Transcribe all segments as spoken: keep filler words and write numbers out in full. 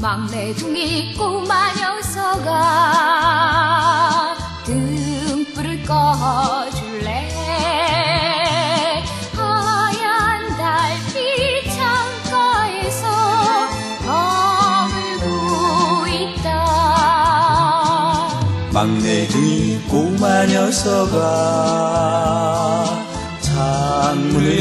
막내둥이 꼬마 녀석아 등불을 꺼줄래. 하얀 달빛 창가에서 머물고 있다. 막내둥이 꼬마 녀석아 창문을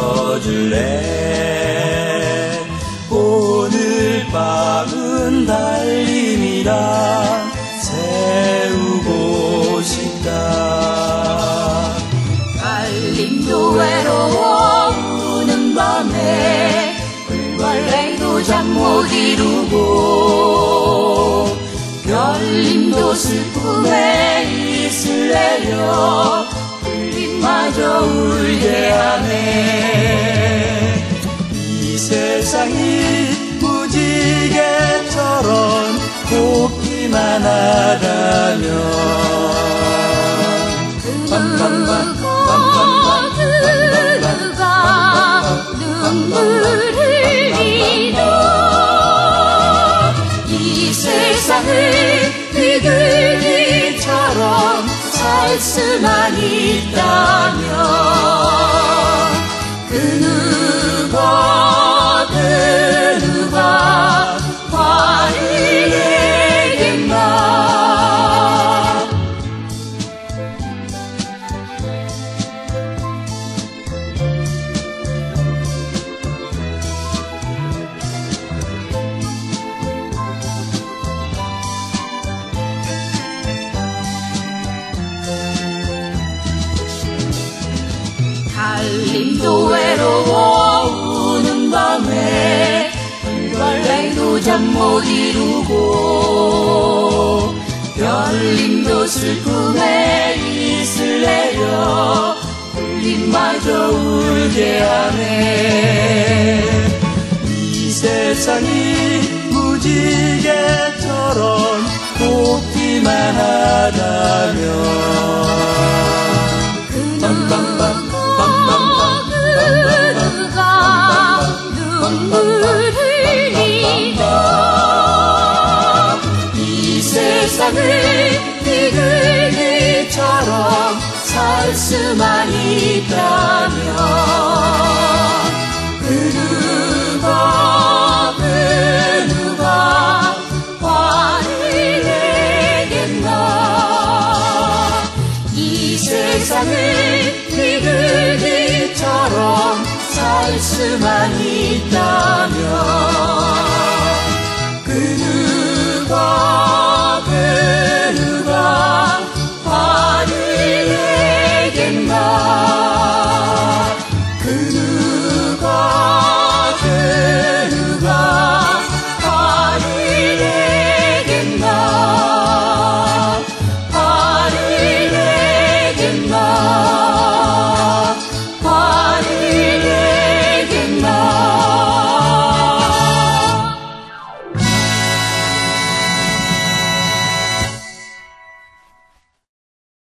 열어줄래. 오늘 밤은 달님이랑 세우고 싶다. 달님도 외로워 우는 밤에 불벌레도 잠 못 이루고 별님도 슬픔에 있을래요. 불빛마저 울게 하네. 이 세상이 무지개처럼 곱기만 하다면 그가 눈물 흘리도 이 세상을 비둘기처럼 살 수만 있다면 그 누가 그 누가 화를 내겠나. 달님도 외로워 우는 밤에 불벌레도 잠 못 이루고 별님도 슬픔에 있을래요. 불빛마저 울게 하네. 이 세상이 무지개처럼 곱기만 하다면 그 누가 눈물 흘리도 이 세상을 비둘기처럼 살 수만 있다면 그 누가 그 누가 화를 내겠나. 이 세상을 비둘기처럼 살 수만 있다면